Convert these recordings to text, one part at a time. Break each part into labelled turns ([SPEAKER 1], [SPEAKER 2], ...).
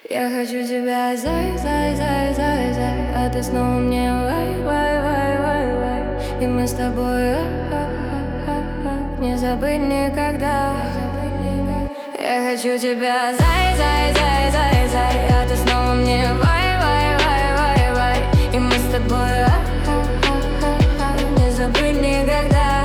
[SPEAKER 1] Я хочу тебя, зай, зай, зай, зай, зай, а ты снова мне вай, вай, вай, вай, вай. И мы с тобой не забыть никогда. Я хочу тебя, зай, зай, зай, зай, зай, а ты снова мне вай, вай, вай, вай, вай. И мы с тобой не забыть никогда.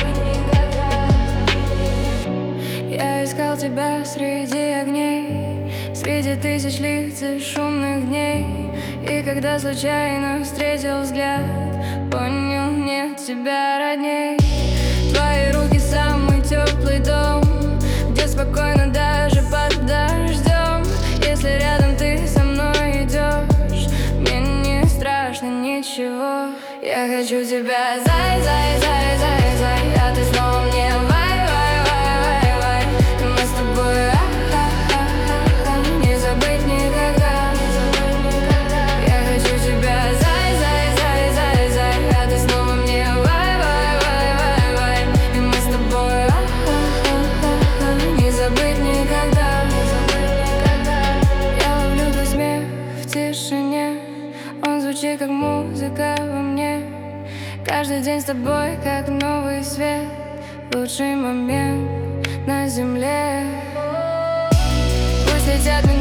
[SPEAKER 1] Я искал тебя среди огней, среди тысяч лиц и шумных дней. И когда случайно встретил взгляд, понял, нет тебя родней. Твои руки самый теплый дом, где спокойно даже под дождем. Если рядом ты со мной идешь, мне не страшно ничего. Я хочу тебя, зай, зай, зай, зай, зай, а ты снова мне вай, вай, вай, вай, вай. И мы с тобой не забыть никогда. Я хочу тебя, зай, зай, зай, зай, зай, а ты снова мне вай, вай, вай, вай, вай. И мы с тобой не забыть никогда. Я ловлю твой смех в тишине, он звучит как музыка во мне. Каждый день с тобой как новый свет, лучший момент на земле. Пусть летят минуты,